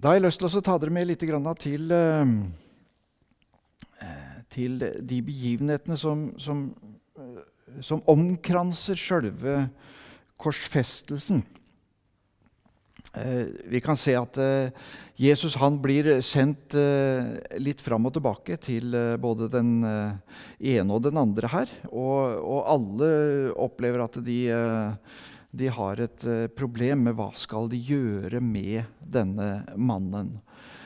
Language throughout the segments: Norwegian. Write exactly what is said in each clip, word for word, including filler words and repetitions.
Da har jeg lyst til å ta dere med litt grann til, til de begivenhetene som, som, som omkranser selve korsfestelsen. Vi kan se at Jesus han blir sendt litt fram og tilbake til både den ene og den andre her, og, og alle opplever at de, de har et problem med hva skal de gjøre med denne mannen.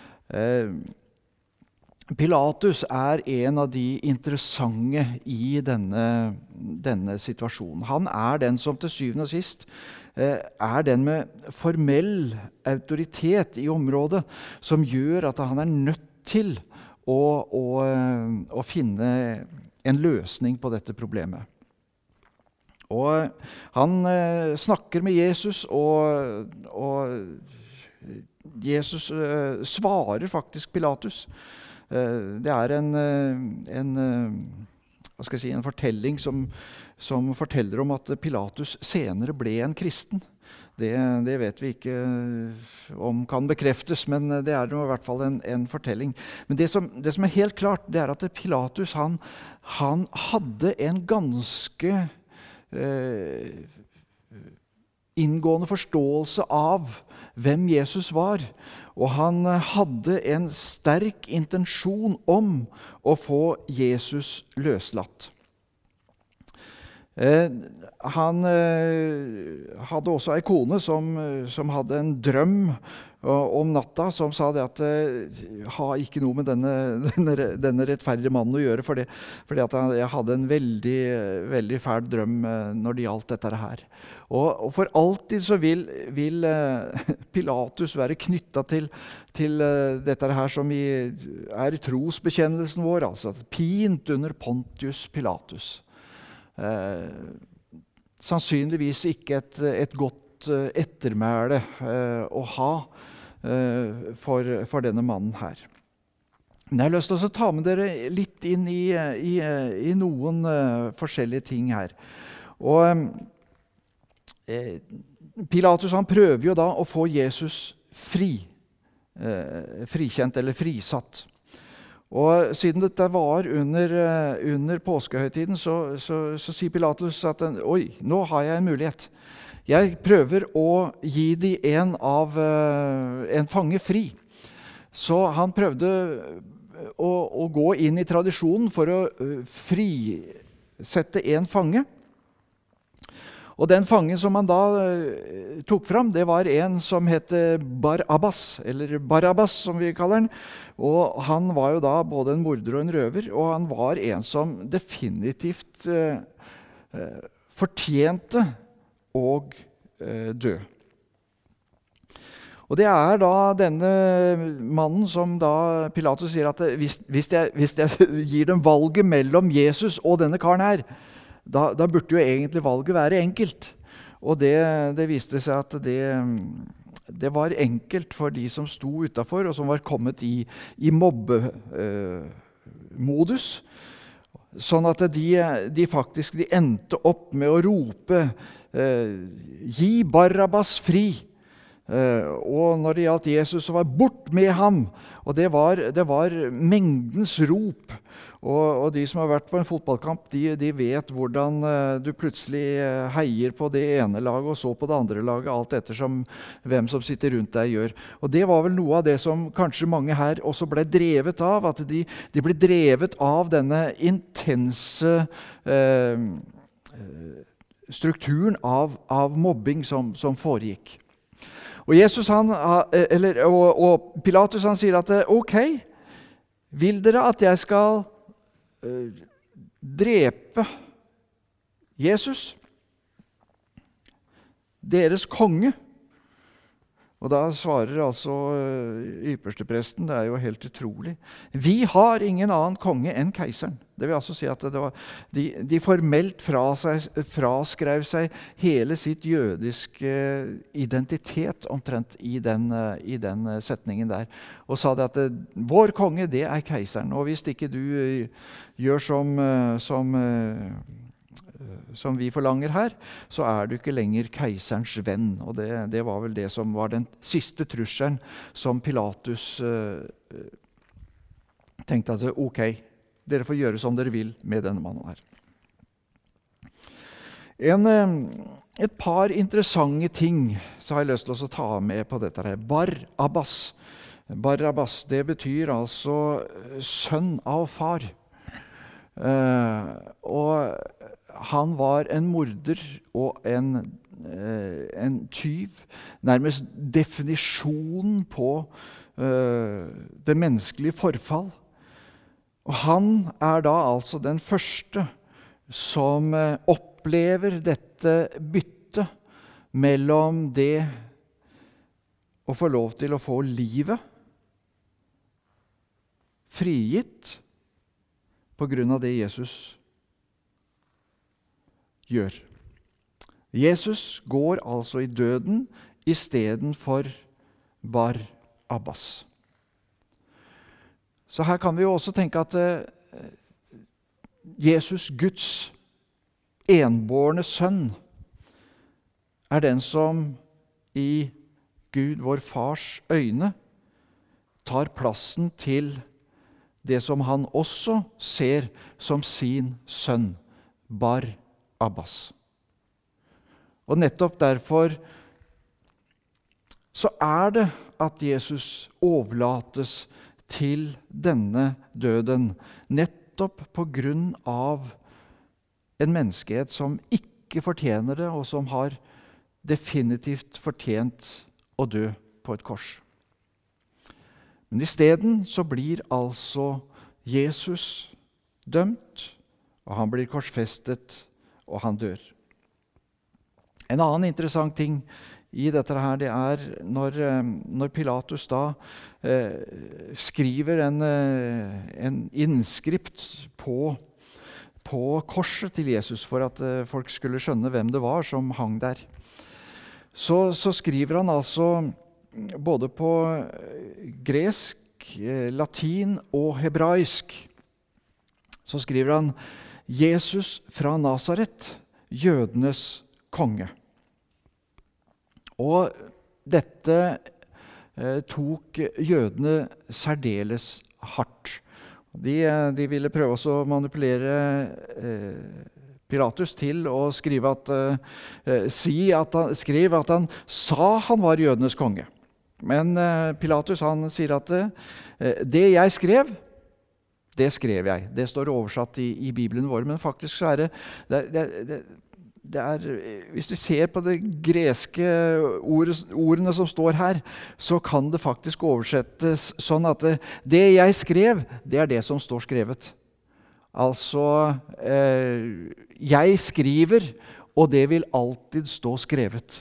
Pilatus er en av de interessante i denne, denne situasjonen. Han er den som til syvende og sist er den med formell autoritet i området som gjør at han er nødt til å, å, å finne en løsning på dette problemet. Og han eh, snakker med Jesus, og, og Jesus eh, svarer faktisk Pilatus. Eh, det er en, en, hva skal jeg si, en fortelling som som forteller om at Pilatus senere ble en kristen. Det, det vet vi ikke om kan bekreftes, men det er i hvert fall en, en fortelling. Men det som, det som er helt klart, det er at Pilatus han, han hadde en ganske eh, inngående forståelse av hvem Jesus var. Og han hadde en sterk intensjon om å få Jesus løslatt. Eh, han eh, hadde også en kone som, som hadde en drøm uh, om natta, som sa det at uh, ha ikke noe med denne, denne, denne rettferdige mannen å gjøre, for det, fordi at han, jeg hadde en veldig, veldig fæl drøm uh, når det gjaldt dette her. Og, og for alltid så vil, vil uh, Pilatus være knyttet til, til uh, dette her som i, er i trosbekjennelsen vår, altså pint under Pontius Pilatus. Eh, sannsynligvis ikke et, et godt eh, ettermæle eh, å ha eh, for, for denne mannen her. Men jeg har lyst til å ta med dere litt inn i, i, i noen eh, forskjellige ting her. Og eh, Pilatus han prøver jo da å få Jesus fri, eh, frikjent eller frisatt. Og siden dette var under, under påskehøytiden, så, så, så sier Pilatus at oi, nå har jeg en mulighet. Jeg prøver å gi de en, av, en fange fri. Så han prøvde å, å gå inn i tradisjonen for å frisette en fange. Og den fangen som han da uh, tok fram, det var en som het Barabbas, eller Barabbas som vi kaller den. Og han var jo da både en morder og en røver, og han var en som definitivt uh, uh, fortjente å uh, dø. Og det er da denne mannen som da Pilatus sier at hvis, hvis, jeg, hvis jeg gir dem valget mellom Jesus og denne karen her, Da, da burde jo egentlig valget være enkelt. Og det, det viste seg at det, det var enkelt for de som sto utenfor, og som var kommet i, i mobbemodus. Eh, sånn at de, de faktisk de endte opp med å rope eh, «Gi Barabbas fri!» Eh, og når det gjaldt Jesus, så var «Bort med ham!» Og det var, det var mengdens rop. Og, og de som har vært på en fotballkamp, de, de vet hvordan uh, du plutselig uh, heier på det ene laget og så på det andre laget, alt ettersom hvem som sitter rundt deg gjør. Og det var vel noe av det som kanskje mange her også ble drevet av, at de, de ble drevet av denne intense uh, strukturen av, av mobbing som, som foregikk. Og, Jesus, han, eller, og, og Pilatus han sier at ok, vil dere at jeg skal uh, drepe Jesus, deres konge? Og da svarer altså uh, ypperstepresten, det er jo helt utrolig. Vi har ingen annen konge enn keiseren. Det vil altså si at det var, de, de formelt fra seg, fraskrev seg hele sitt jødiske identitet omtrent i den, uh, i den setningen der. Og sa det at uh, vår konge, det er keiseren. Og hvis ikke du uh, gjør som, uh, som uh, som vi forlanger her, så er du ikke lenger keiserens venn. Og det, det var vel det som var den siste trusselen som Pilatus uh, tenkte at ok, dere får gjøre som dere vil med denne mannen her. En, uh, et par interessante ting så har jeg lyst til å ta med på dette her. Bar-Abbas. Bar-Abbas, det betyr altså sønn av far. Uh, og han var en morder og en, uh, en tyv, nærmest definisjonen på uh, det menneskelige forfall. Og han er da altså den første som uh, opplever dette byttet mellom det å få lov til å få livet frigitt på grunn av det Jesus gjør. Jesus går altså i døden i stedet for Bar-Abbas. Så her kan vi jo også tenke at eh, Jesus, Guds enbårne sønn, er den som i Gud, vår fars øyne, tar plassen til det som han også ser som sin sønn, Bar-Abbas. Og nettopp derfor så er det at Jesus overlates til denne døden, nettopp på grunn av en menneskehet som ikke fortjener det, og som har definitivt fortjent å dø på et kors. Men i stedet så blir altså Jesus dømt, og han blir korsfestet, og han dør. En annen interessant ting i dette her, det er når, når Pilatus da eh, skriver en, en innskript på, på korset til Jesus for at eh, folk skulle skjønne hvem det var som hang der. Så, så skriver han altså både på gresk, latin og hebraisk, så skriver han Jesus fra Nasaret, jødenes konge. Og dette eh, tok jødene særdeles hardt. De, de ville prøve å manipulere eh, Pilatus til å skrive at, eh, si at han, skrive at han sa han var jødenes konge. Men eh, Pilatus han sier at eh, det jeg skrev, det skrev jeg. Det står oversatt i, i Bibelen vår, men faktisk så er det, det, det, det, det er, hvis du ser på de greske ord, ordene som står her, så kan det faktisk oversettes sånn at det, det jeg skrev, det er det som står skrevet. Altså, eh, jeg skriver, og det vil alltid stå skrevet.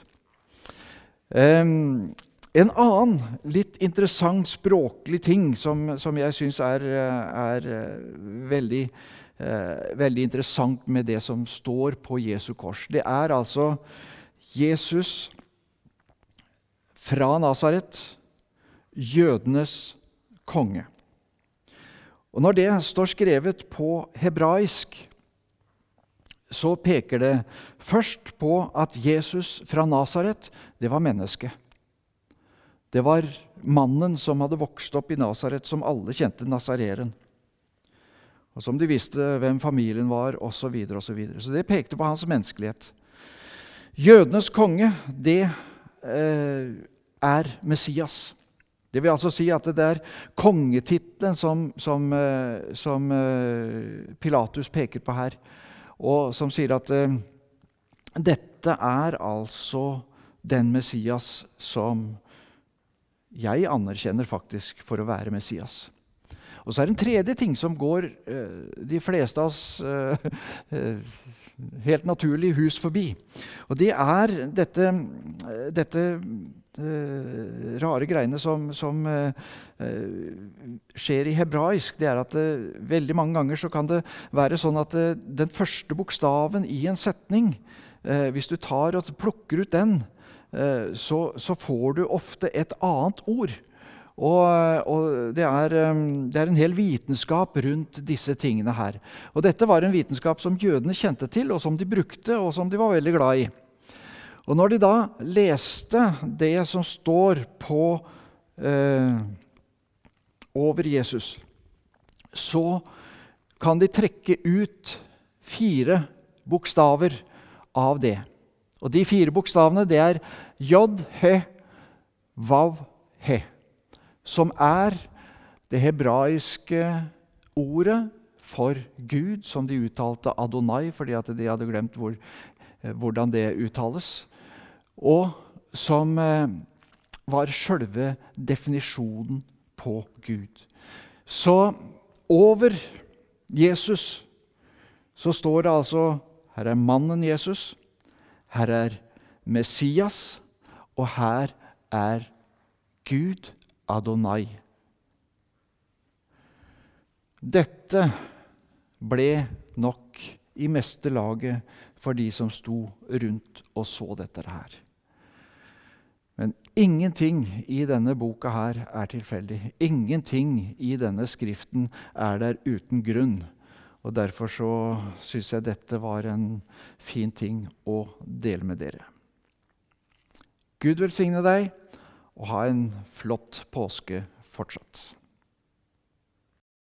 Um, En annen litt interessant språklig ting som, som jeg synes er, er veldig, eh, veldig interessant med det som står på Jesu kors, det er altså Jesus fra Nasaret, jødenes konge. Og når det står skrevet på hebraisk, så peker det først på at Jesus fra Nasaret, det var menneske. Det var mannen som hadde vokst opp i Nasaret, som alle kjente Nazareren. Og som de visste hvem familien var, og så videre, og så videre. Så det pekte på hans menneskelighet. Jødenes konge, det eh, er Messias. Det vil altså si at det er kongetitlen som, som, eh, som eh, Pilatus peker på her, og som sier at eh, dette er altså den Messias som jeg anerkjenner faktisk for å være Messias. Og så er det en tredje ting som går eh, de fleste av oss eh, helt naturlig hus forbi. Og det er dette, dette eh, rare greiene som, som eh, skjer i hebraisk. Det er at eh, veldig mange ganger så kan det være sånn at eh, den første bokstaven i en setning, eh, hvis du tar og plukker ut den, Så, så får du ofte et annet ord. Og, og det, er, det er en hel vitenskap rundt disse tingene her. Og dette var en vitenskap som jødene kjente til, og som de brukte, og som de var veldig glad i. Og når de da leste det som står på eh, over Jesus, så kan de trekke ut fire bokstaver av det. Og de fire bokstavene, det er Jod, He, Vav, He, som er det hebraiske ordet for Gud, som de uttalte Adonai, fordi at de hadde glemt hvor, hvordan det uttales, og som eh, var selve definisjonen på Gud. Så over Jesus så står det altså, her er mannen Jesus, her er Messias, og her er Gud Adonai. Dette ble nok i meste laget for de som sto rundt og så dette her. Men ingenting i denne boka her er tilfeldig. Ingenting i denne skriften er der uten grunn. Og derfor så synes jeg dette var en fin ting å dele med dere. Gud velsigne deg, og ha en flott påske fortsatt.